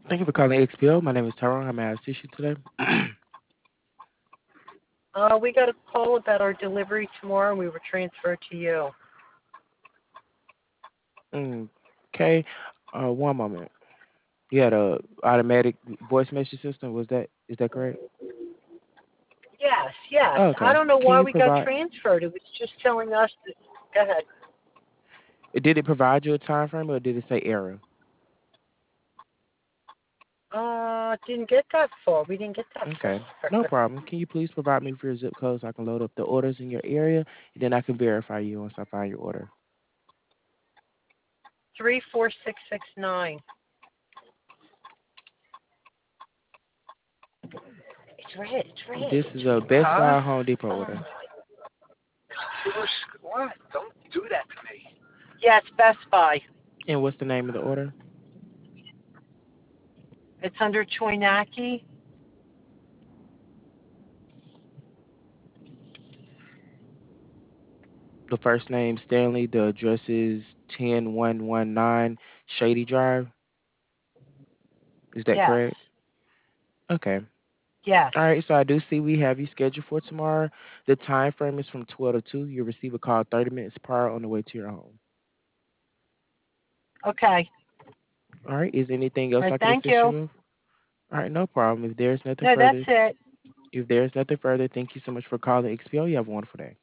Thank you for calling XPO. My name is Tyrone. How may I assist you today? We got a call about our delivery tomorrow, and we were transferred to you. Okay. One moment. You had a automatic voice message system. Is that correct? Yes, yes. Oh, I okay. don't know Can why you we got provide? transferred. It was just telling us that. Go ahead. Did it provide you a time frame or did it say error? Didn't get that far. We didn't get that Okay. far. No problem. Can you please provide me with your zip code so I can load up the orders in your area, and then I can verify you once I find your order. 34669. It's red. It's red. This is a Best Huh? Buy Home Depot Oh. order. What? Don't do that to me. Yeah, it's Best Buy. And what's the name of the order? It's under Choinaki. The first name Stanley. The address is 10119 Shady Drive. Is that Yes. correct? Okay. Yes. All right, so I do see we have you scheduled for tomorrow. The time frame is from 12 to 2. You'll receive a call 30 minutes prior on the way to your home. Okay. All right, is there anything All else right. I can Thank assist you you. with? All right, no problem. No, that's it. If there's nothing further, thank you so much for calling XPO. You have a wonderful day.